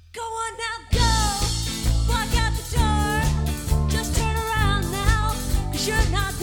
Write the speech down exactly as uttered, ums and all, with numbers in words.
Go on now, go. Walk out the door. Just turn around now, 'cause you're not